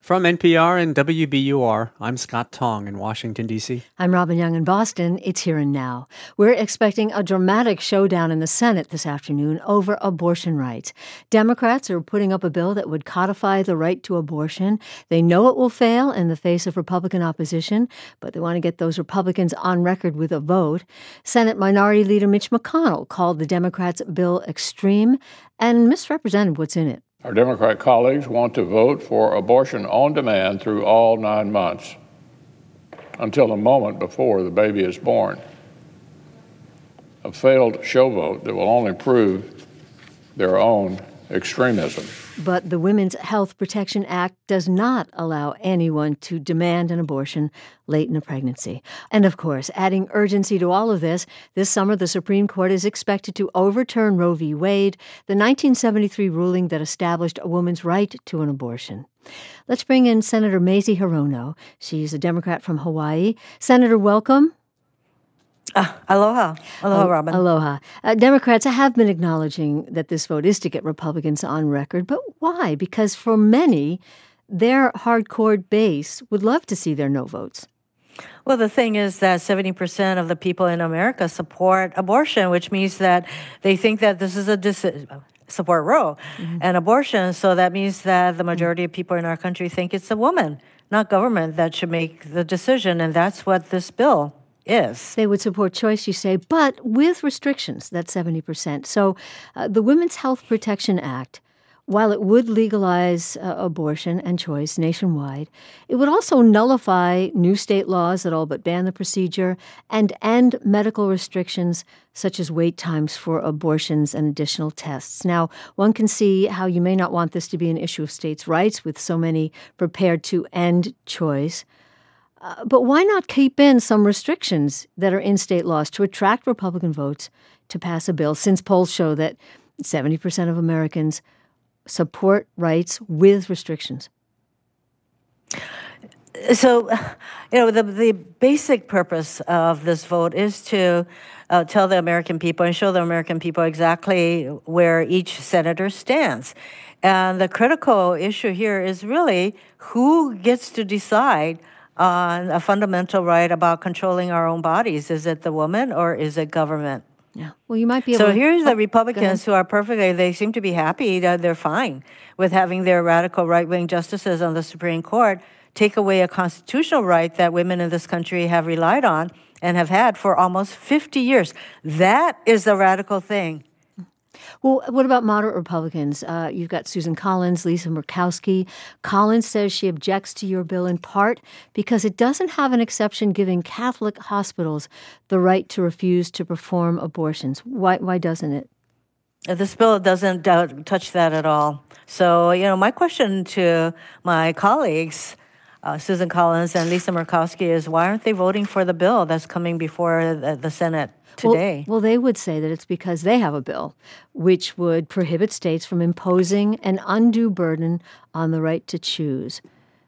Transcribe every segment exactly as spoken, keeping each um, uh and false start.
From N P R and W B U R, I'm Scott Tong in Washington, D C I'm Robin Young in Boston. It's Here and Now. We're expecting a dramatic showdown in the Senate this afternoon over abortion rights. Democrats are putting up a bill that would codify the right to abortion. They know it will fail in the face of Republican opposition, but they want to get those Republicans on record with a vote. Senate Minority Leader Mitch McConnell called the Democrats' bill extreme and misrepresented what's in it. Our Democrat colleagues want to vote for abortion on demand through all nine months, until the moment before the baby is born. A failed show vote that will only prove their own extremism. But the Women's Health Protection Act does not allow anyone to demand an abortion late in a pregnancy. And of course, adding urgency to all of this, this summer the Supreme Court is expected to overturn Roe v. Wade, the nineteen seventy-three ruling that established a woman's right to an abortion. Let's bring in Senator Mazie Hirono. She's a Democrat from Hawaii. Senator, welcome. Uh, aloha. Aloha, uh, Robin. Aloha. Uh, Democrats have been acknowledging that this vote is to get Republicans on record. But why? Because for many, their hardcore base would love to see their no votes. Well, the thing is that seventy percent of the people in America support abortion, which means that they think that this is a decision. Support Roe mm-hmm. and abortion. So that means that the majority of people in our country think it's a woman, not government, that should make the decision. And that's what this bill is. They would support choice, you say, but with restrictions, that's seventy percent. So uh, the Women's Health Protection Act, while it would legalize uh, abortion and choice nationwide, it would also nullify new state laws that all but ban the procedure and end medical restrictions such as wait times for abortions and additional tests. Now, one can see how you may not want this to be an issue of states' rights with so many prepared to end choice. Uh, but why not keep in some restrictions that are in state laws to attract Republican votes to pass a bill, since polls show that seventy percent of Americans support rights with restrictions? So, you know, the, the basic purpose of this vote is to uh, tell the American people and show the American people exactly where each senator stands. And the critical issue here is really who gets to decide on a fundamental right about controlling our own bodies. Is it the woman or is it government? Yeah. Well, you might be able so to... here's the Republicans who are perfectly, they seem to be happy, that they're fine with having their radical right-wing justices on the Supreme Court take away a constitutional right that women in this country have relied on and have had for almost fifty years. That is the radical thing. Well, what about moderate Republicans? Uh, you've got Susan Collins, Lisa Murkowski. Collins says she objects to your bill in part because it doesn't have an exception giving Catholic hospitals the right to refuse to perform abortions. Why, why doesn't it? This bill doesn't uh, touch that at all. So, you know, my question to my colleagues, uh, Susan Collins and Lisa Murkowski, is why aren't they voting for the bill that's coming before the, the Senate today? Well, well, they would say that it's because they have a bill which would prohibit states from imposing an undue burden on the right to choose.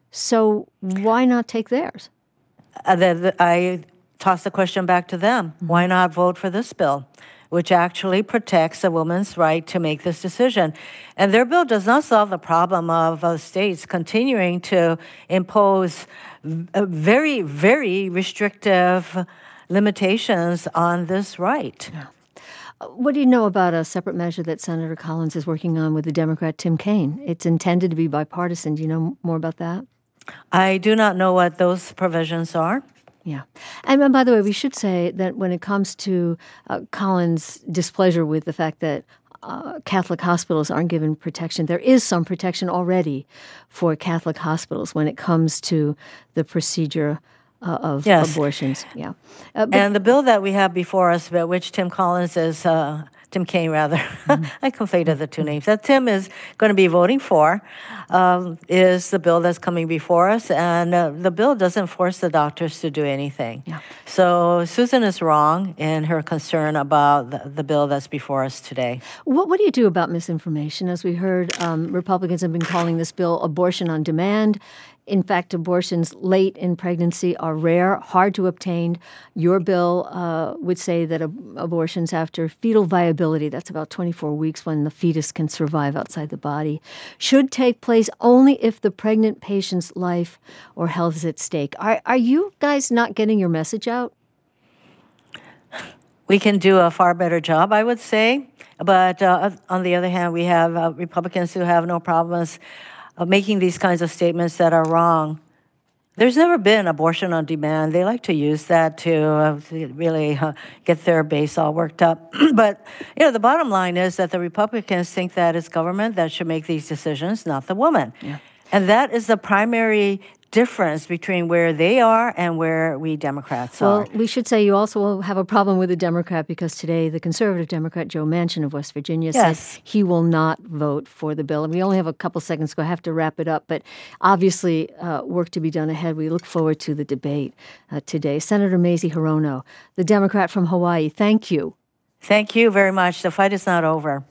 So why not take theirs? Uh, the, the, I toss the question back to them. Mm-hmm. Why not vote for this bill, which actually protects a woman's right to make this decision? And their bill does not solve the problem of uh, states continuing to impose a very, very restrictive limitations on this right. Yeah. What do you know about a separate measure that Senator Collins is working on with the Democrat Tim Kaine? It's intended to be bipartisan. Do you know more about that? I do not know what those provisions are. Yeah. And, and by the way, we should say that when it comes to uh, Collins' displeasure with the fact that uh, Catholic hospitals aren't given protection, there is some protection already for Catholic hospitals when it comes to the procedure Uh, of yes. abortions, yeah. Uh, and the bill that we have before us, about which Tim Collins is, uh, Tim Kaine rather, mm-hmm. I conflated the two names, that Tim is going to be voting for, um, is the bill that's coming before us, and uh, the bill doesn't force the doctors to do anything. Yeah. So Susan is wrong in her concern about the, the bill that's before us today. What, what do you do about misinformation? As we heard, um, Republicans have been calling this bill abortion on demand. In fact, abortions late in pregnancy are rare, hard to obtain. Your bill uh, would say that ab- abortions after fetal viability, that's about twenty-four weeks when the fetus can survive outside the body, should take place only if the pregnant patient's life or health is at stake. Are, are you guys not getting your message out? We can do a far better job, I would say. But uh, on the other hand, we have uh, Republicans who have no problems of making these kinds of statements that are wrong. There's never been abortion on demand. They like to use that to uh, really uh, get their base all worked up. But, you know, the bottom line is that the Republicans think that it's government that should make these decisions, not the woman. Yeah. And that is the primary difference between where they are and where we Democrats well, are. Well, we should say you also have a problem with the Democrat because today the conservative Democrat, Joe Manchin of West Virginia, yes. said he will not vote for the bill. And we only have a couple seconds, so I have to wrap it up. But obviously, uh, work to be done ahead. We look forward to the debate uh, today. Senator Mazie Hirono, the Democrat from Hawaii, thank you. Thank you very much. The fight is not over.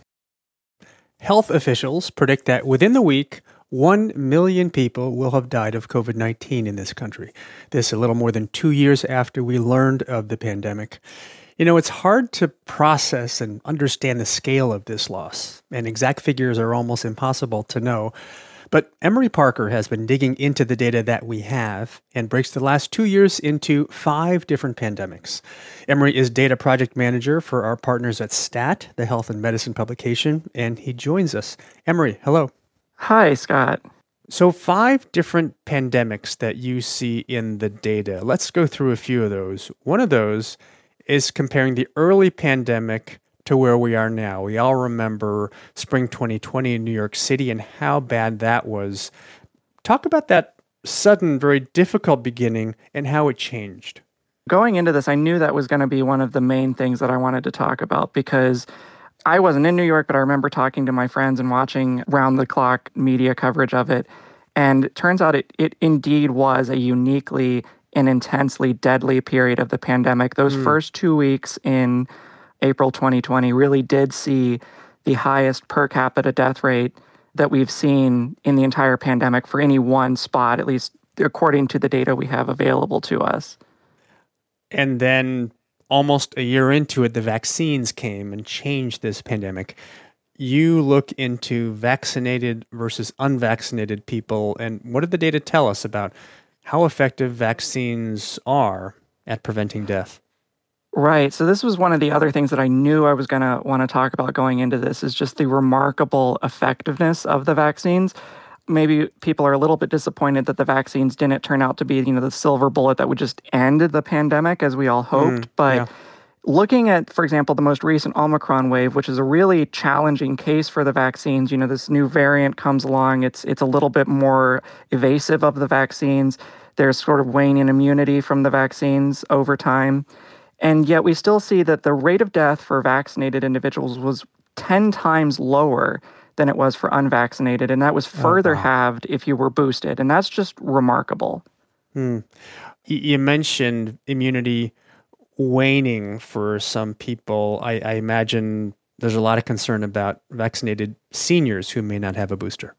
Health officials predict that within the week, One million people will have died of covid nineteen in this country. This a little more than two years after we learned of the pandemic. You know, it's hard to process and understand the scale of this loss, and exact figures are almost impossible to know. But Emory Parker has been digging into the data that we have and breaks the last two years into five different pandemics. Emory is data project manager for our partners at STAT, the health and medicine publication, and he joins us. Emory, hello. Hi, Scott. So five different pandemics that you see in the data. Let's go through a few of those. One of those is comparing the early pandemic to where we are now. We all remember spring twenty twenty in New York City and how bad that was. Talk about that sudden, very difficult beginning and how it changed. Going into this, I knew that was going to be one of the main things that I wanted to talk about because I wasn't in New York, but I remember talking to my friends and watching round-the-clock media coverage of it. And it turns out it, it indeed was a uniquely and intensely deadly period of the pandemic. Those mm. first two weeks in April twenty twenty really did see the highest per capita death rate that we've seen in the entire pandemic for any one spot, at least according to the data we have available to us. And then almost a year into it, the vaccines came and changed this pandemic. You look into vaccinated versus unvaccinated people, and what did the data tell us about how effective vaccines are at preventing death? Right. So this was one of the other things that I knew I was going to want to talk about going into this is just the remarkable effectiveness of the vaccines. Maybe people are a little bit disappointed that the vaccines didn't turn out to be, you know, the silver bullet that would just end the pandemic as we all hoped. Mm, but yeah. Looking at, for example, the most recent Omicron wave, which is a really challenging case for the vaccines, you know, this new variant comes along. It's it's a little bit more evasive of the vaccines. There's sort of waning immunity from the vaccines over time. And yet we still see that the rate of death for vaccinated individuals was ten times lower than it was for unvaccinated. And that was further oh, wow. halved if you were boosted. And that's just remarkable. Hmm. You mentioned immunity waning for some people. I, I imagine there's a lot of concern about vaccinated seniors who may not have a booster.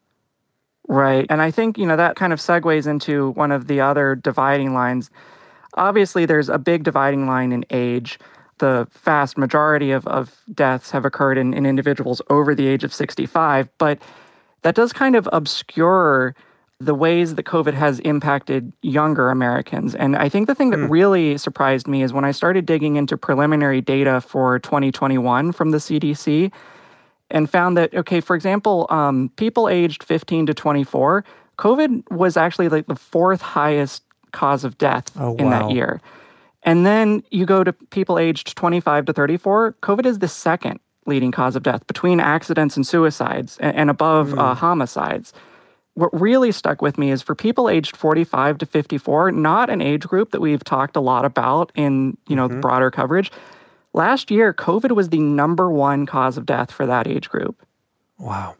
Right. And I think, you know, that kind of segues into one of the other dividing lines. Obviously, there's a big dividing line in age. The vast majority of, of deaths have occurred in, in individuals over the age of sixty-five, but that does kind of obscure the ways that COVID has impacted younger Americans. And I think the thing that mm. really surprised me is when I started digging into preliminary data for twenty twenty-one from the C D C and found that, okay, for example, um, people aged fifteen to twenty-four, COVID was actually like the fourth highest cause of death oh, in wow. that year. And then you go to people aged twenty-five to thirty-four, COVID is the second leading cause of death between accidents and suicides and, and above mm. uh, homicides. What really stuck with me is for people aged forty-five to fifty-four, not an age group that we've talked a lot about in, you know, mm-hmm. broader coverage. Last year, COVID was the number one cause of death for that age group. Wow.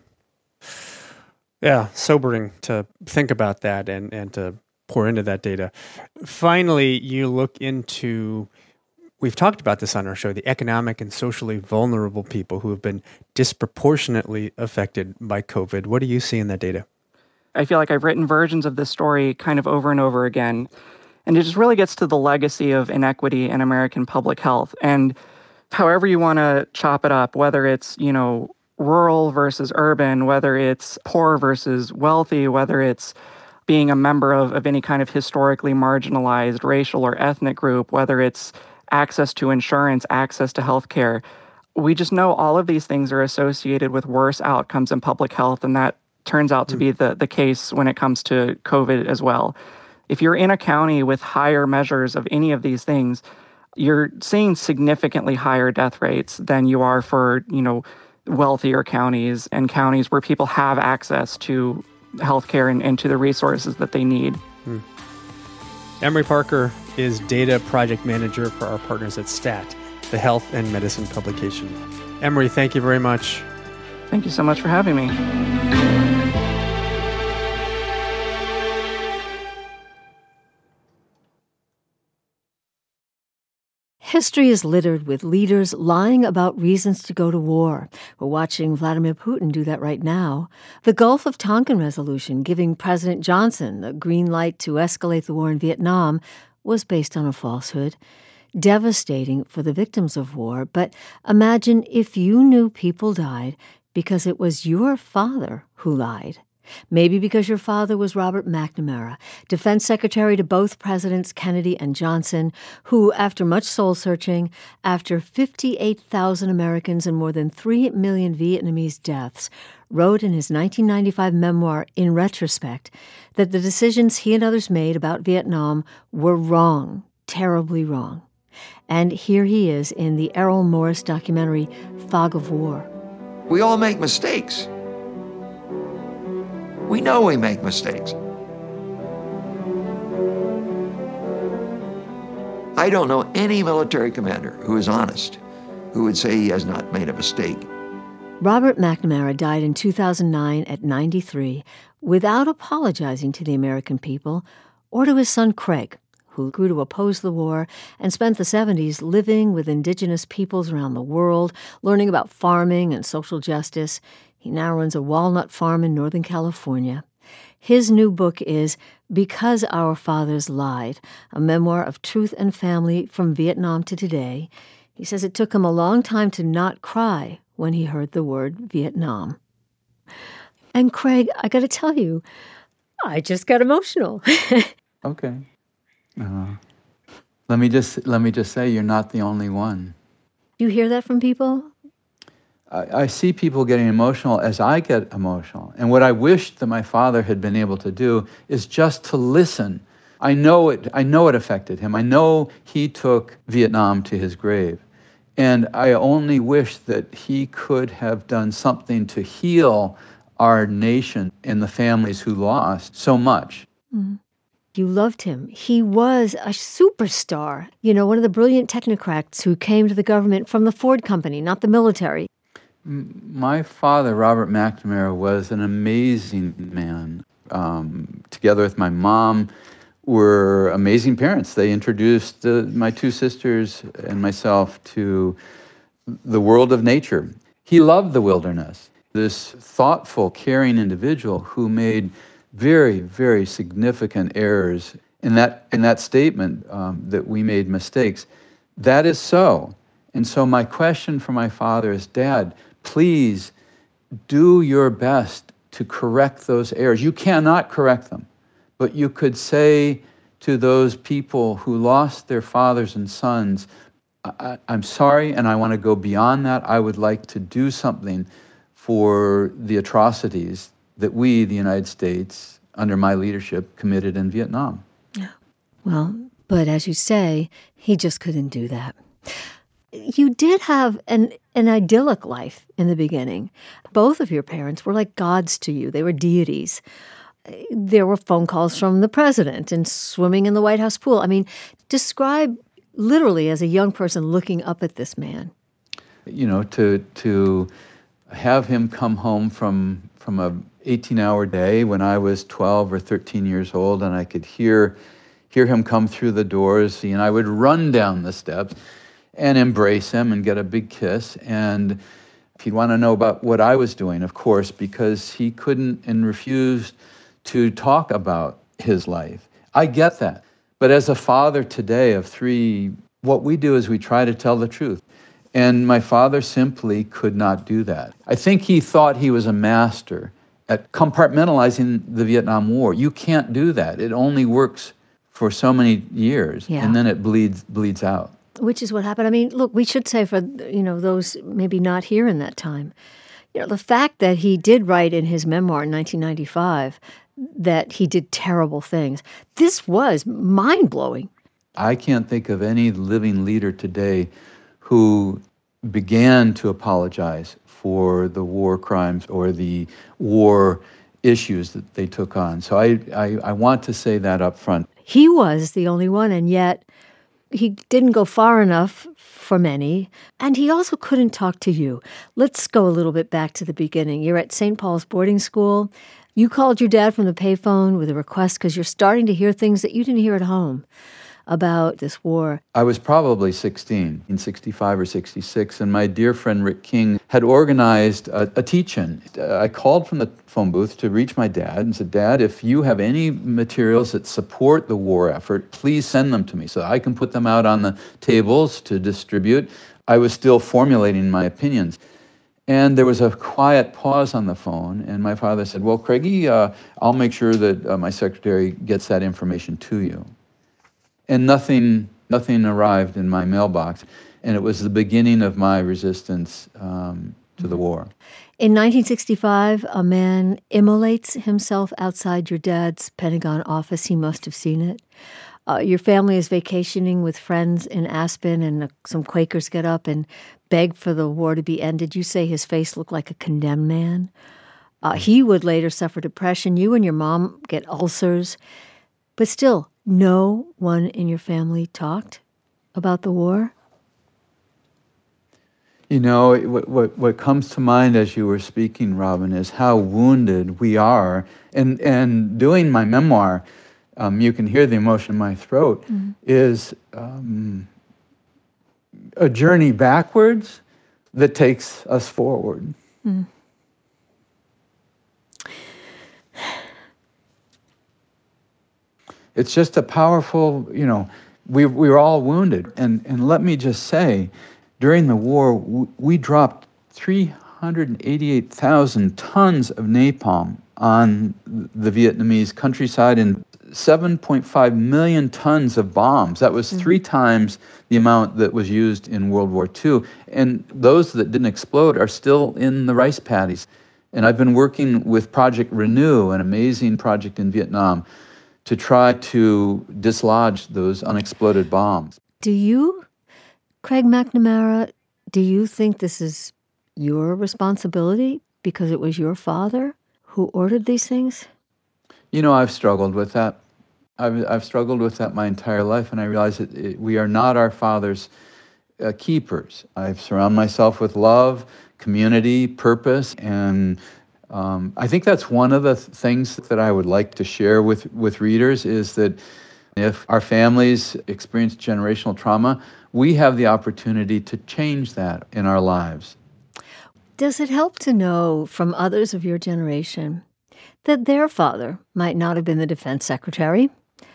Yeah, sobering to think about that and, and to pour into that data. Finally, you look into, we've talked about this on our show, the economic and socially vulnerable people who have been disproportionately affected by COVID. What do you see in that data? I feel like I've written versions of this story kind of over and over again. And it just really gets to the legacy of inequity in American public health. And however you want to chop it up, whether it's, you know, rural versus urban, whether it's poor versus wealthy, whether it's being a member of, of any kind of historically marginalized racial or ethnic group, whether it's access to insurance, access to healthcare, we just know all of these things are associated with worse outcomes in public health. And that turns out to be the, the case when it comes to COVID as well. If you're in a county with higher measures of any of these things, you're seeing significantly higher death rates than you are for, you know, wealthier counties and counties where people have access to healthcare and, and to the resources that they need. Hmm. Emery Parker is data project manager for our partners at STAT, the health and medicine publication. Emery, thank you very much. Thank you so much for having me. History is littered with leaders lying about reasons to go to war. We're watching Vladimir Putin do that right now. The Gulf of Tonkin resolution giving President Johnson the green light to escalate the war in Vietnam was based on a falsehood. Devastating for the victims of war, but imagine if you knew people died because it was your father who lied. Maybe because your father was Robert McNamara, defense secretary to both presidents Kennedy and Johnson, who, after much soul-searching, after fifty-eight thousand Americans and more than three million Vietnamese deaths, wrote in his nineteen ninety-five memoir, In Retrospect, that the decisions he and others made about Vietnam were wrong, terribly wrong. And here he is in the Errol Morris documentary, Fog of War. We all make mistakes. We know we make mistakes. I don't know any military commander who is honest, who would say he has not made a mistake. Robert McNamara died in two thousand nine at ninety-three without apologizing to the American people or to his son Craig, who grew to oppose the war and spent the seventies living with indigenous peoples around the world, learning about farming and social justice. He now runs a walnut farm in Northern California. His new book is Because Our Fathers Lied, a memoir of truth and family from Vietnam to today. He says it took him a long time to not cry when he heard the word Vietnam. And Craig, I got to tell you, I just got emotional. Okay. Uh, let me just let me just say you're not the only one. You hear that from people? I, I see people getting emotional as I get emotional. And what I wished that my father had been able to do is just to listen. I know it I know it affected him. I know he took Vietnam to his grave. And I only wish that he could have done something to heal our nation and the families who lost so much. Mm. You loved him. He was a superstar, you know, one of the brilliant technocrats who came to the government from the Ford Company, not the military. My father, Robert McNamara, was an amazing man. Um, together with my mom, were amazing parents. They introduced uh, my two sisters and myself to the world of nature. He loved the wilderness. This thoughtful, caring individual who made very, very significant errors in that in that statement um, that we made mistakes. That is so. And so my question for my father is, Dad, please do your best to correct those errors. You cannot correct them, but you could say to those people who lost their fathers and sons, I, I'm sorry, and I want to go beyond that. I would like to do something for the atrocities that we, the United States, under my leadership, committed in Vietnam. Yeah. Well, but as you say, he just couldn't do that. You did have an, an idyllic life in the beginning. Both of your parents were like gods to you. They were deities. There were phone calls from the president and swimming in the White House pool. I mean, describe literally as a young person looking up at this man. You know, to to have him come home from from a eighteen-hour day when I was twelve or thirteen years old, and I could hear hear him come through the doors, and I would run down the steps and embrace him and get a big kiss. And if he'd want to know about what I was doing, of course, because he couldn't and refused to talk about his life. I get that. But as a father today of three, what we do is we try to tell the truth. And my father simply could not do that. I think he thought he was a master at compartmentalizing the Vietnam War. You can't do that. It only works for so many years, Yeah. and then it bleeds bleeds out. Which is what happened. I mean, look, we should say for, you know, those maybe not here in that time, you know, the fact that he did write in his memoir in nineteen ninety-five that he did terrible things, this was mind-blowing. I can't think of any living leader today who began to apologize for the war crimes or the war issues that they took on. So I, I, I want to say that up front. He was the only one, and yet he didn't go far enough for many, and he also couldn't talk to you. Let's go a little bit back to the beginning. You're at Saint Paul's boarding school. You called your dad from the payphone with a request because you're starting to hear things that you didn't hear at home about this war. I was probably sixteen, in sixty-five or sixty-six, and my dear friend Rick King had organized a, a teach-in. I called from the phone booth to reach my dad and said, Dad, if you have any materials that support the war effort, please send them to me so I can put them out on the tables to distribute. I was still formulating my opinions. And there was a quiet pause on the phone, and my father said, well, Craigie, uh, I'll make sure that uh, my secretary gets that information to you. And nothing, nothing arrived in my mailbox, and it was the beginning of my resistance um, to the war. In nineteen sixty-five, a man immolates himself outside your dad's Pentagon office. He must have seen it. Uh, your family is vacationing with friends in Aspen, and uh, some Quakers get up and beg for the war to be ended. You say his face looked like a condemned man. Uh, he would later suffer depression. You and your mom get ulcers. But still, no one in your family talked about the war? You know, what, what, what comes to mind as you were speaking, Robin, is how wounded we are. And, and doing my memoir, um, you can hear the emotion in my throat, mm-hmm. is um, a journey backwards that takes us forward. Mm. It's just a powerful, you know, we, we were all wounded. And, and let me just say, during the war, we, we dropped three hundred eighty-eight thousand tons of napalm on the Vietnamese countryside and seven point five million tons of bombs. That was three mm-hmm. times the amount that was used in World War Two. And those that didn't explode are still in the rice paddies. And I've been working with Project Renew, an amazing project in Vietnam, to try to dislodge those unexploded bombs. Do you, Craig McNamara, do you think this is your responsibility because it was your father who ordered these things? You know, I've struggled with that. I've, I've struggled with that my entire life, and I realize that it, we are not our father's uh, keepers. I've surrounded myself with love, community, purpose, and Um, I think that's one of the th- things that I would like to share with, with readers is that if our families experience generational trauma, we have the opportunity to change that in our lives. Does it help to know from others of your generation that their father might not have been the defense secretary?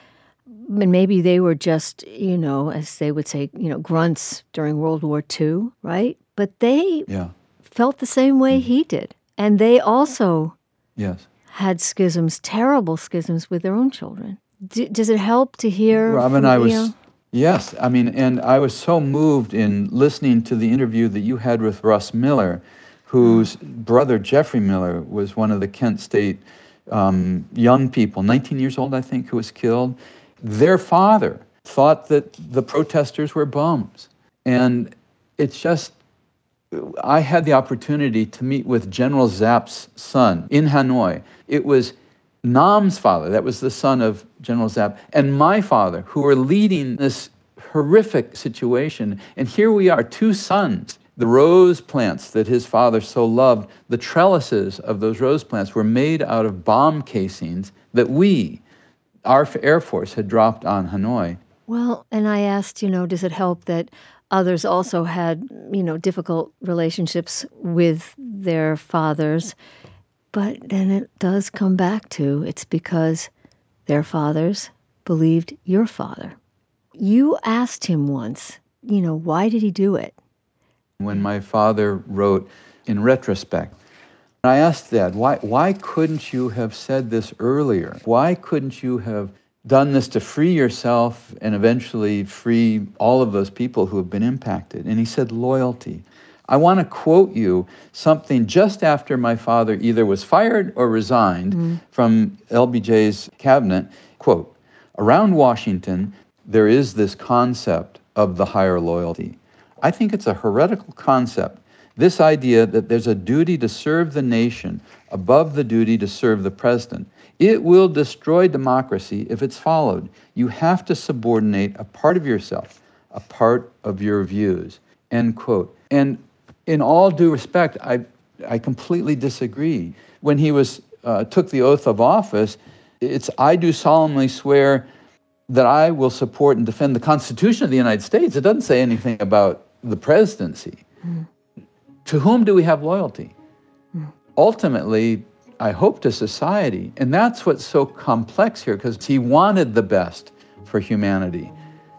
And maybe they were just, you know, as they would say, you know, grunts during World War Two, right? But they yeah. felt the same way mm-hmm. he did. And they also yes. had schisms, terrible schisms with their own children. D- does it help to hear? Robin, from, I was, you know? yes. I mean, and I was so moved in listening to the interview that you had with Russ Miller, whose brother Jeffrey Miller was one of the Kent State um, young people, nineteen years old, I think, who was killed. Their father thought that the protesters were bums. And it's just, I had the opportunity to meet with General Zapp's son in Hanoi. It was Nam's father, that was the son of General Zapp, and my father, who were leading this horrific situation. And here we are, two sons. The rose plants that his father so loved, the trellises of those rose plants were made out of bomb casings that we, our Air Force, had dropped on Hanoi. Well, and I asked, you know, does it help that others also had, you know, difficult relationships with their fathers? But then it does come back to it's because their fathers believed your father. You asked him once, you know, why did he do it? When my father wrote, in retrospect, I asked Dad, why, why couldn't you have said this earlier? Why couldn't you have done this to free yourself and eventually free all of those people who have been impacted? And he said, loyalty. I want to quote you something just after my father either was fired or resigned mm-hmm. from L B J's cabinet. Quote, around Washington, there is this concept of the higher loyalty. I think it's a heretical concept. This idea that there's a duty to serve the nation above the duty to serve the president. It will destroy democracy if it's followed. You have to subordinate a part of yourself, a part of your views, end quote. And in all due respect, I, I completely disagree. When he was uh, took the oath of office, it's, I do solemnly swear that I will support and defend the Constitution of the United States. It doesn't say anything about the presidency. Mm. To whom do we have loyalty? Mm. Ultimately, I hope to society. And that's what's so complex here, because he wanted the best for humanity.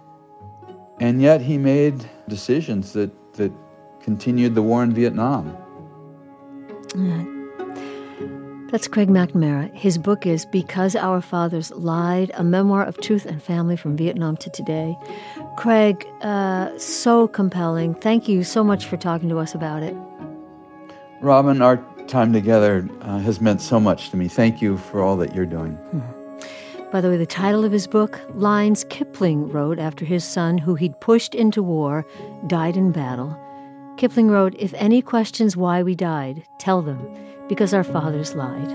And yet he made decisions that, that continued the war in Vietnam. Mm. That's Craig McNamara. His book is Because Our Fathers Lied, a memoir of truth and family from Vietnam to today. Craig, uh, so compelling. Thank you so much for talking to us about it. Robin, our time together uh, has meant so much to me. Thank you for all that you're doing. Hmm. By the way, the title of his book, Lines Kipling wrote after his son, who he'd pushed into war, died in battle. Kipling wrote, if any questions why we died, tell them, because our fathers lied.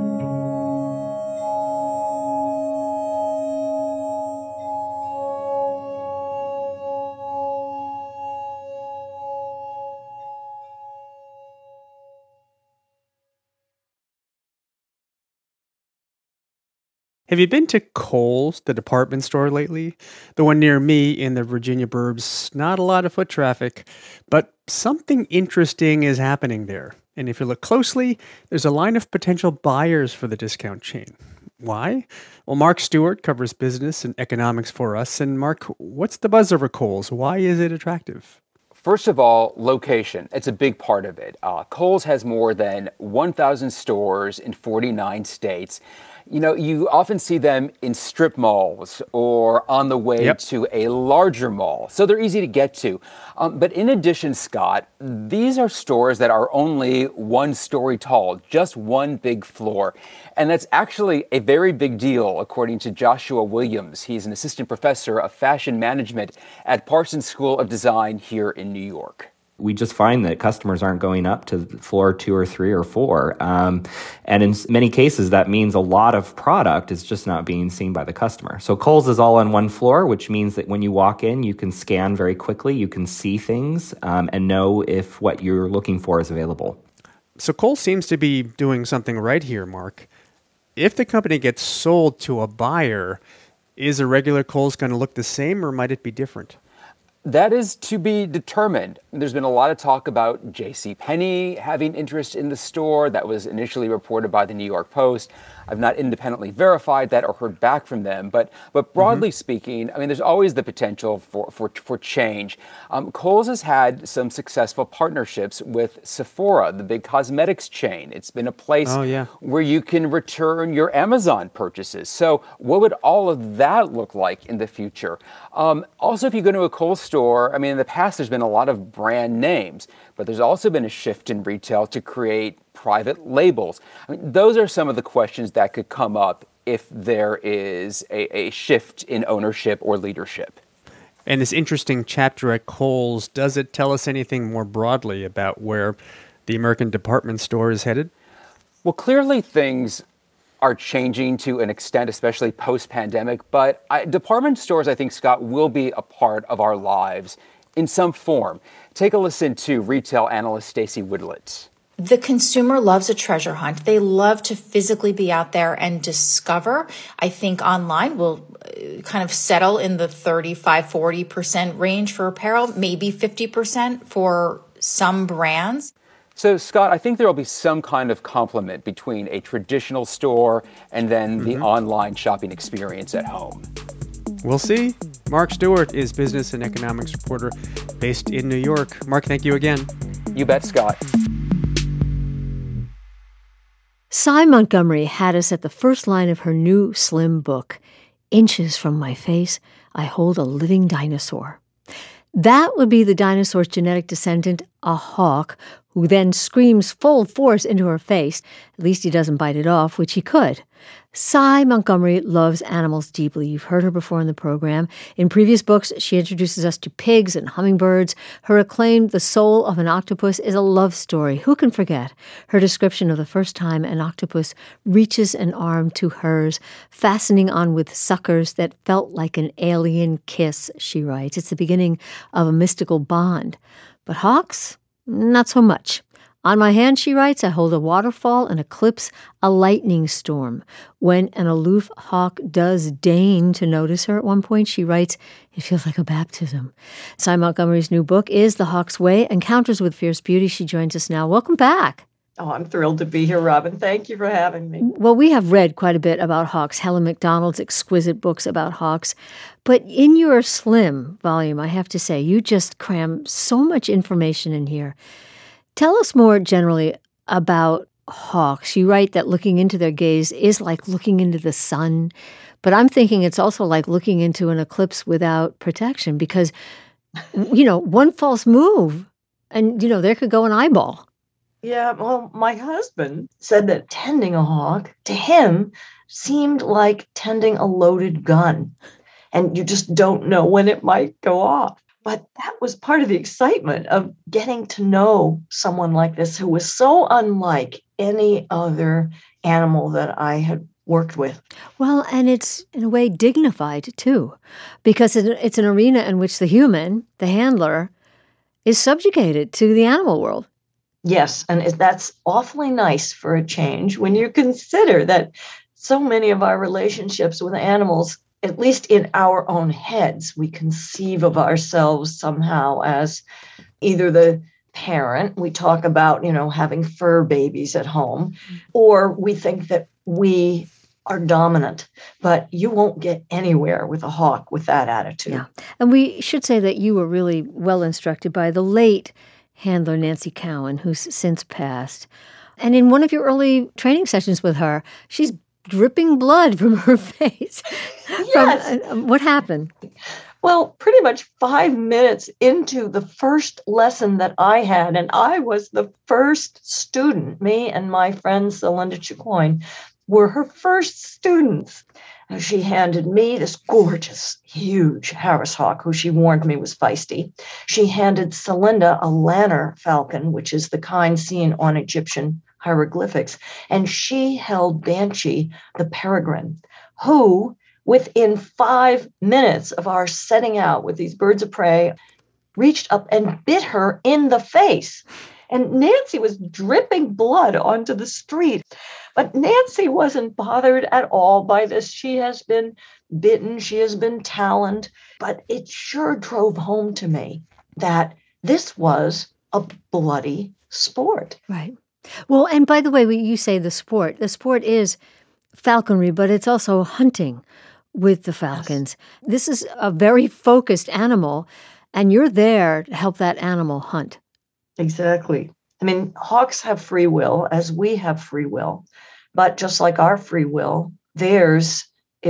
Have you been to Kohl's, the department store, lately? The one near me in the Virginia burbs. Not a lot of foot traffic, but something interesting is happening there. And if you look closely, there's a line of potential buyers for the discount chain. Why? Well, Mark Stewart covers business and economics for us. And Mark, what's the buzz over Kohl's? Why is it attractive? First of all, location. It's a big part of it. Uh, Kohl's has more than one thousand stores in forty-nine states. You know, you often see them in strip malls or on the way yep. to a larger mall. So they're easy to get to. Um, but in addition, Scott, these are stores that are only one story tall, just one big floor. And that's actually a very big deal, according to Joshua Williams. He's an assistant professor of fashion management at Parsons School of Design here in New York. We just find that customers aren't going up to floor two or three or four. Um, and in many cases, that means a lot of product is just not being seen by the customer. So Kohl's is all on one floor, which means that when you walk in, you can scan very quickly, you can see things um, and know if what you're looking for is available. So Kohl's seems to be doing something right here, Mark. If the company gets sold to a buyer, is a regular Kohl's going to look the same or might it be different? That is to be determined. There's been a lot of talk about JCPenney having interest in the store. That was initially reported by the New York Post. I've not independently verified that or heard back from them. But but broadly mm-hmm. speaking, I mean, there's always the potential for, for, for change. Um, Kohl's has had some successful partnerships with Sephora, the big cosmetics chain. It's been a place oh, yeah. where you can return your Amazon purchases. So what would all of that look like in the future? Um, also, if you go to a Kohl's store, I mean, in the past, there's been a lot of brand names, but there's also been a shift in retail to create private labels. I mean, those are some of the questions that could come up if there is a, a shift in ownership or leadership. And this interesting chapter at Kohl's, does it tell us anything more broadly about where the American department store is headed? Well, clearly things are changing to an extent, especially post-pandemic. But I, department stores, I think, Scott, will be a part of our lives in some form. Take a listen to retail analyst Stacy Woodlett. The consumer loves a treasure hunt. They love to physically be out there and discover. I think online will kind of settle in the thirty-five, forty percent range for apparel, maybe fifty percent for some brands. So, Scott, I think there will be some kind of complement between a traditional store and then the Mhm. online shopping experience at home. We'll see. Mark Stewart is business and economics reporter based in New York. Mark, thank you again. You bet, Scott. Cy Montgomery had us at the first line of her new slim book, Inches from My Face, I Hold a Living Dinosaur. That would be the dinosaur's genetic descendant, a hawk, who then screams full force into her face. At least he doesn't bite it off, which he could. Cy Montgomery loves animals deeply. You've heard her before in the program. In previous books, she introduces us to pigs and hummingbirds. Her acclaimed The Soul of an Octopus is a love story. Who can forget her description of the first time an octopus reaches an arm to hers, fastening on with suckers that felt like an alien kiss, she writes. It's the beginning of a mystical bond. But hawks? Not so much. On my hand, she writes, I hold a waterfall, an eclipse, a lightning storm. When an aloof hawk does deign to notice her at one point, she writes, it feels like a baptism. Cy Montgomery's new book is The Hawk's Way, Encounters with Fierce Beauty. She joins us now. Welcome back. Oh, I'm thrilled to be here, Robin. Thank you for having me. Well, we have read quite a bit about hawks, Helen McDonald's exquisite books about hawks. But in your slim volume, I have to say, you just cram so much information in here. Tell us more generally about hawks. You write that looking into their gaze is like looking into the sun, but I'm thinking it's also like looking into an eclipse without protection because, you know, one false move and, you know, there could go an eyeball. Yeah, well, my husband said that tending a hawk to him seemed like tending a loaded gun, and you just don't know when it might go off. But that was part of the excitement of getting to know someone like this who was so unlike any other animal that I had worked with. Well, and it's in a way dignified too, because it's an arena in which the human, the handler, is subjugated to the animal world. Yes, and that's awfully nice for a change when you consider that so many of our relationships with animals, at least in our own heads, we conceive of ourselves somehow as either the parent, we talk about, you know, having fur babies at home, or we think that we are dominant. But you won't get anywhere with a hawk with that attitude. Yeah. And we should say that you were really well instructed by the late handler Nancy Cowan, who's since passed. And in one of your early training sessions with her, she's dripping blood from her face. Yes. From, uh, what happened? Well, pretty much five minutes into the first lesson that I had, and I was the first student, me and my friend Celinda Chicoine were her first students. And she handed me this gorgeous, huge Harris hawk, who she warned me was feisty. She handed Celinda a lanner falcon, which is the kind seen on Egyptian hieroglyphics. And she held Banshee, the peregrine, who, within five minutes of our setting out with these birds of prey, reached up and bit her in the face. And Nancy was dripping blood onto the street. But Nancy wasn't bothered at all by this. She has been bitten, she has been taloned, but it sure drove home to me that this was a bloody sport. Right. Well, and by the way, when you say the sport, the sport is falconry, but it's also hunting with the falcons. Yes. This is a very focused animal, and you're there to help that animal hunt. Exactly. I mean, hawks have free will, as we have free will. But just like our free will, theirs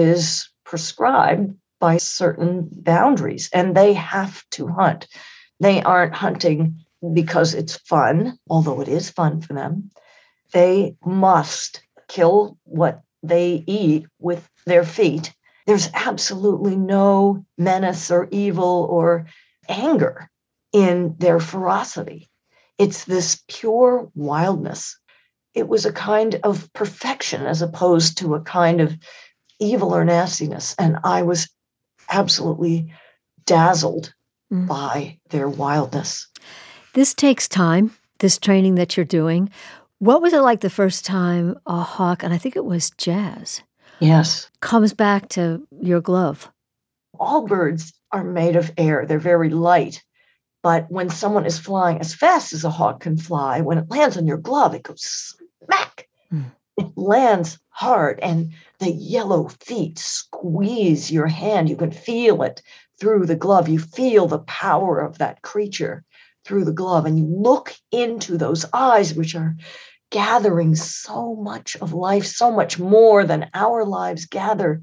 is prescribed by certain boundaries, and they have to hunt. They aren't hunting because it's fun, although it is fun for them. They must kill what they eat with their feet. There's absolutely no menace or evil or anger in their ferocity. It's this pure wildness. It was a kind of perfection as opposed to a kind of evil or nastiness. And I was absolutely dazzled mm. by their wildness. This takes time, this training that you're doing. What was it like the first time a hawk, and I think it was Jazz, yes, comes back to your glove? All birds are made of air. They're very light. But when someone is flying as fast as a hawk can fly, when it lands on your glove, it goes smack. Mm. It lands hard, and the yellow feet squeeze your hand. You can feel it through the glove. You feel the power of that creature through the glove, and you look into those eyes, which are gathering so much of life, so much more than our lives gather.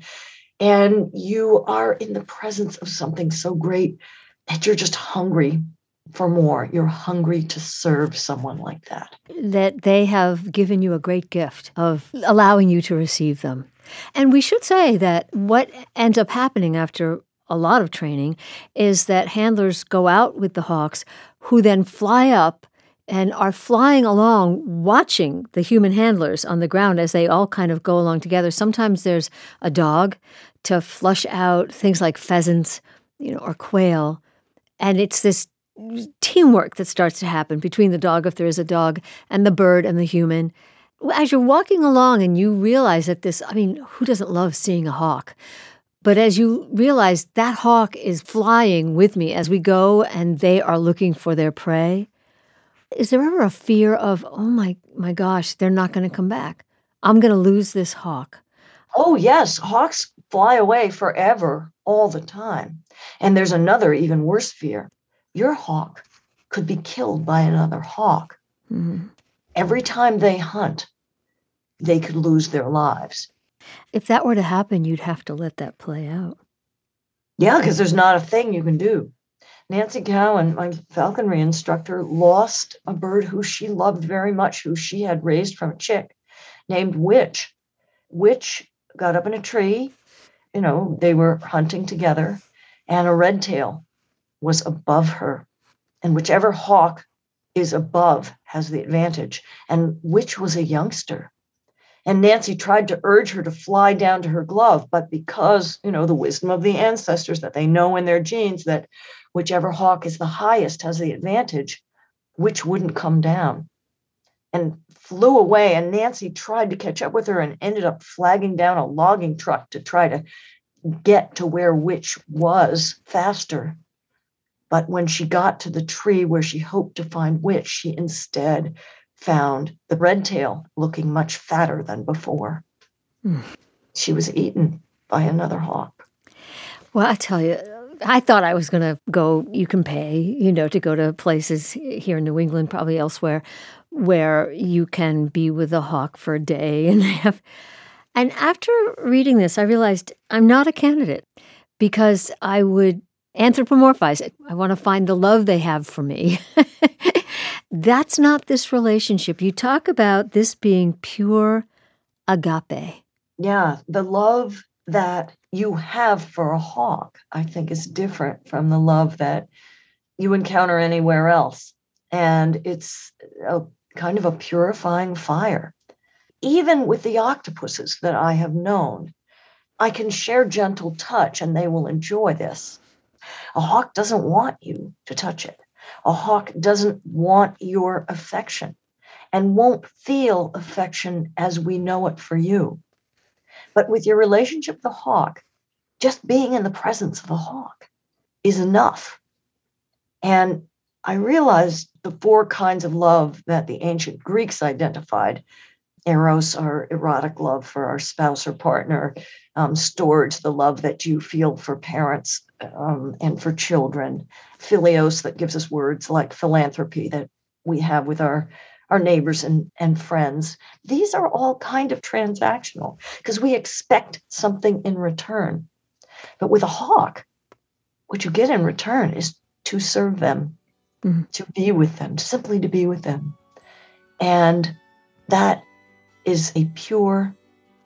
And you are in the presence of something so great that you're just hungry for more. You're hungry to serve someone like that. That they have given you a great gift of allowing you to receive them. And we should say that what ends up happening after a lot of training is that handlers go out with the hawks, who then fly up and are flying along, watching the human handlers on the ground as they all kind of go along together. Sometimes there's a dog to flush out things like pheasants, you know, or quail. And it's this teamwork that starts to happen between the dog, if there is a dog, and the bird and the human. As you're walking along and you realize that this, I mean, who doesn't love seeing a hawk? But as you realize that hawk is flying with me as we go and they are looking for their prey, is there ever a fear of, oh my, my gosh, they're not going to come back? I'm going to lose this hawk. Oh, yes. Hawks fly away forever, all the time. And there's another even worse fear. Your hawk could be killed by another hawk. Mm-hmm. Every time they hunt, they could lose their lives. If that were to happen, you'd have to let that play out. Yeah, because there's not a thing you can do. Nancy Cowan, my falconry instructor, lost a bird who she loved very much, who she had raised from a chick, named Witch. Witch got up in a tree. You know, they were hunting together, and a red tail was above her. And whichever hawk is above has the advantage. And Witch was a youngster. And Nancy tried to urge her to fly down to her glove, but because, you know, the wisdom of the ancestors, that they know in their genes that whichever hawk is the highest has the advantage, Witch wouldn't come down and flew away. And Nancy tried to catch up with her and ended up flagging down a logging truck to try to get to where Witch was faster. But when she got to the tree where she hoped to find Witch, she instead found the red tail looking much fatter than before. Mm. She was eaten by another hawk. Well, I tell you, I thought I was going to go, you can pay, you know, to go to places here in New England, probably elsewhere, where you can be with a hawk for a day and have. And after reading this, I realized I'm not a candidate because I would anthropomorphize it. I want to find the love they have for me. That's not this relationship. You talk about this being pure agape. Yeah, the love that you have for a hawk, I think, is different from the love that you encounter anywhere else. And it's a kind of a purifying fire. Even with the octopuses that I have known, I can share gentle touch and they will enjoy this. A hawk doesn't want you to touch it. A hawk doesn't want your affection and won't feel affection as we know it for you. But with your relationship with the hawk, just being in the presence of a hawk is enough. And I realized the four kinds of love that the ancient Greeks identified. Eros, our erotic love for our spouse or partner. Um, storge, the love that you feel for parents um, and for children. Philios, that gives us words like philanthropy that we have with our, our neighbors and, and friends. These are all kind of transactional because we expect something in return. But with a hawk, what you get in return is to serve them, mm-hmm. to be with them, simply to be with them. And that is a pure,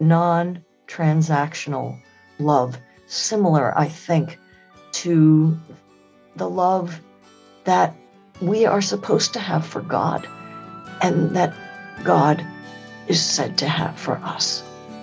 non-transactional love, similar, I think, to the love that we are supposed to have for God and that God is said to have for us.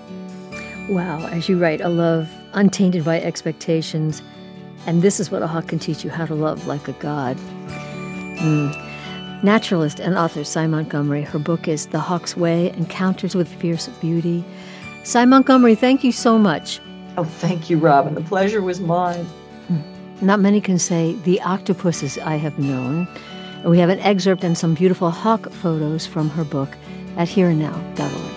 Wow, as you write, a love untainted by expectations. And this is what a hawk can teach you, how to love like a god. Mm. Naturalist and author Sy Montgomery. Her book is The Hawk's Way, Encounters with Fierce Beauty. Sy Montgomery, thank you so much. Oh, thank you, Robin. The pleasure was mine. Not many can say the octopuses I have known. And we have an excerpt and some beautiful hawk photos from her book at here and now dot org.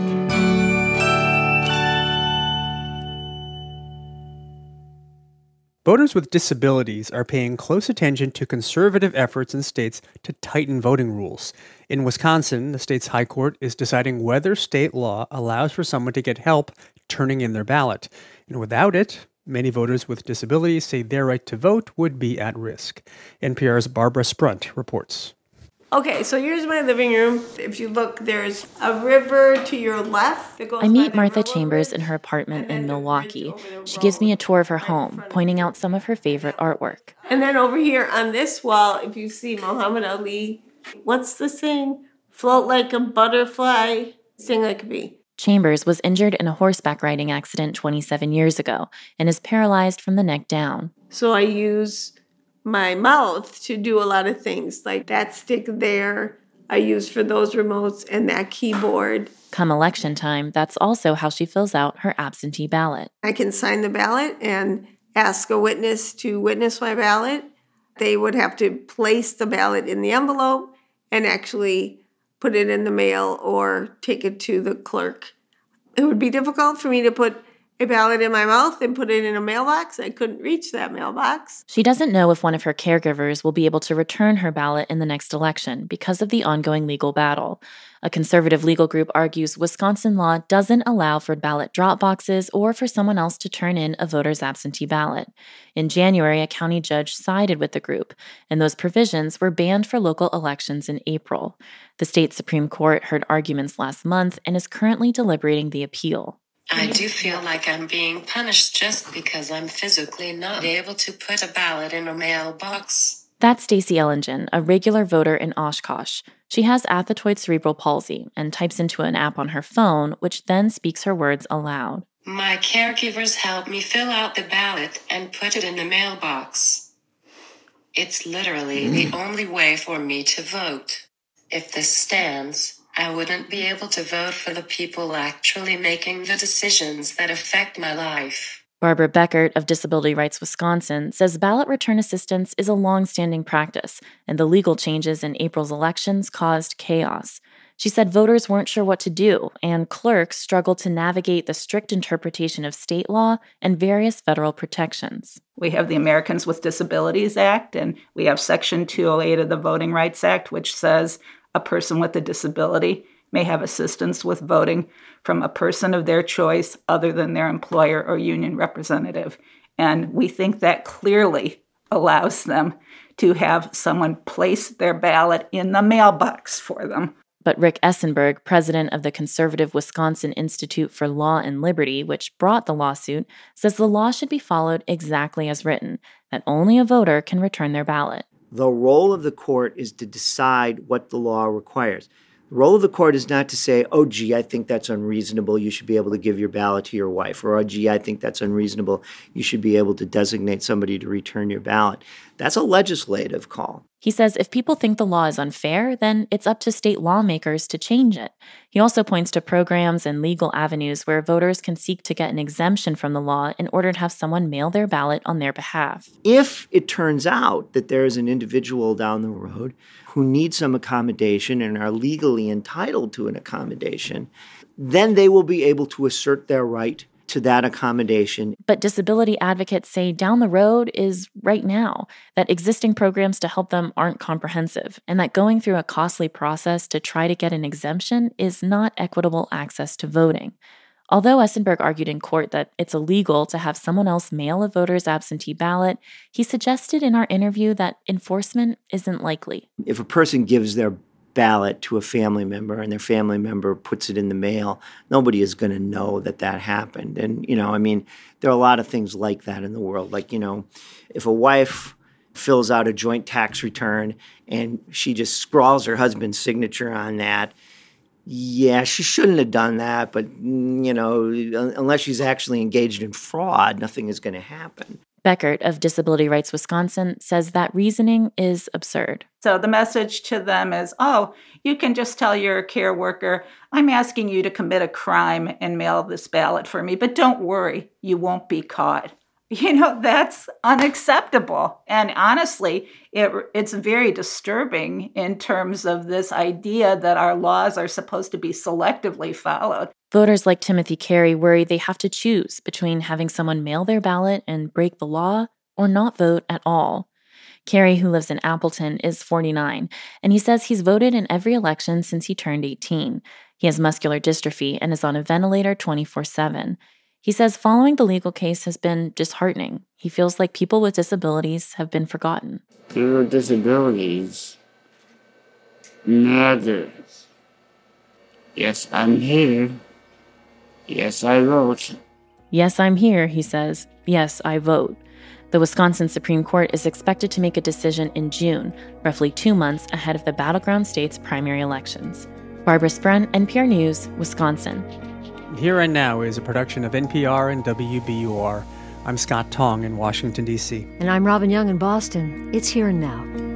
Voters with disabilities are paying close attention to conservative efforts in states to tighten voting rules. In Wisconsin, the state's high court is deciding whether state law allows for someone to get help turning in their ballot. And without it, many voters with disabilities say their right to vote would be at risk. N P R's Barbara Sprunt reports. Okay, so here's my living room. If you look, there's a river to your left that goes I meet Martha Chambers in her apartment in Milwaukee. She gives me a tour of her home, pointing out some of her favorite artwork. And then over here on this wall, if you see Muhammad Ali, what's the saying? Float like a butterfly, sing like a bee. Chambers was injured in a horseback riding accident twenty-seven years ago and is paralyzed from the neck down. So I use my mouth to do a lot of things, like that stick there I use for those remotes and that keyboard. Come election time, that's also how she fills out her absentee ballot. I can sign the ballot and ask a witness to witness my ballot. They would have to place the ballot in the envelope and actually put it in the mail or take it to the clerk. It would be difficult for me to put a ballot in my mouth and put it in a mailbox. I couldn't reach that mailbox. She doesn't know if one of her caregivers will be able to return her ballot in the next election because of the ongoing legal battle. A conservative legal group argues Wisconsin law doesn't allow for ballot drop boxes or for someone else to turn in a voter's absentee ballot. In January, a county judge sided with the group, and those provisions were banned for local elections in April. The state Supreme Court heard arguments last month and is currently deliberating the appeal. I do feel like I'm being punished just because I'm physically not able to put a ballot in a mailbox. That's Stacey Ellingen, a regular voter in Oshkosh. She has athetoid cerebral palsy and types into an app on her phone, which then speaks her words aloud. My caregivers help me fill out the ballot and put it in the mailbox. It's literally mm. the only way for me to vote. If this stands, I wouldn't be able to vote for the people actually making the decisions that affect my life. Barbara Beckert of Disability Rights Wisconsin says ballot return assistance is a long-standing practice, and the legal changes in April's elections caused chaos. She said voters weren't sure what to do, and clerks struggled to navigate the strict interpretation of state law and various federal protections. We have the Americans with Disabilities Act, and we have Section two oh eight of the Voting Rights Act, which says a person with a disability may have assistance with voting from a person of their choice other than their employer or union representative. And we think that clearly allows them to have someone place their ballot in the mailbox for them. But Rick Essenberg, president of the conservative Wisconsin Institute for Law and Liberty, which brought the lawsuit, says the law should be followed exactly as written, that only a voter can return their ballot. The role of the court is to decide what the law requires. The role of the court is not to say, oh, gee, I think that's unreasonable. You should be able to give your ballot to your wife. Or, oh, gee, I think that's unreasonable. You should be able to designate somebody to return your ballot. That's a legislative call. He says if people think the law is unfair, then it's up to state lawmakers to change it. He also points to programs and legal avenues where voters can seek to get an exemption from the law in order to have someone mail their ballot on their behalf. If it turns out that there is an individual down the road who needs some accommodation and are legally entitled to an accommodation, then they will be able to assert their right to that accommodation. But disability advocates say down the road is right now, that existing programs to help them aren't comprehensive, and that going through a costly process to try to get an exemption is not equitable access to voting. Although Essenberg argued in court that it's illegal to have someone else mail a voter's absentee ballot, he suggested in our interview that enforcement isn't likely. If a person gives their ballot to a family member and their family member puts it in the mail, nobody is going to know that that happened. And, you know, I mean, there are a lot of things like that in the world. Like, you know, if a wife fills out a joint tax return and she just scrawls her husband's signature on that, yeah, she shouldn't have done that. But, you know, unless she's actually engaged in fraud, nothing is going to happen. Beckert of Disability Rights Wisconsin says that reasoning is absurd. So the message to them is, oh, you can just tell your care worker, I'm asking you to commit a crime and mail this ballot for me, but don't worry, you won't be caught. You know, that's unacceptable. And honestly, it, it's very disturbing in terms of this idea that our laws are supposed to be selectively followed. Voters like Timothy Carey worry they have to choose between having someone mail their ballot and break the law or not vote at all. Carey, who lives in Appleton, is forty-nine, and he says he's voted in every election since he turned eighteen. He has muscular dystrophy and is on a ventilator twenty-four seven. He says following the legal case has been disheartening. He feels like people with disabilities have been forgotten. People with disabilities matters. Yes, I'm here. Yes, I vote. Yes, I'm here, he says. Yes, I vote. The Wisconsin Supreme Court is expected to make a decision in June, roughly two months ahead of the battleground state's primary elections. Barbara Sprun, N P R News, Wisconsin. Here and Now is a production of N P R and W B U R. I'm Scott Tong in Washington, D C. And I'm Robin Young in Boston. It's Here and Now.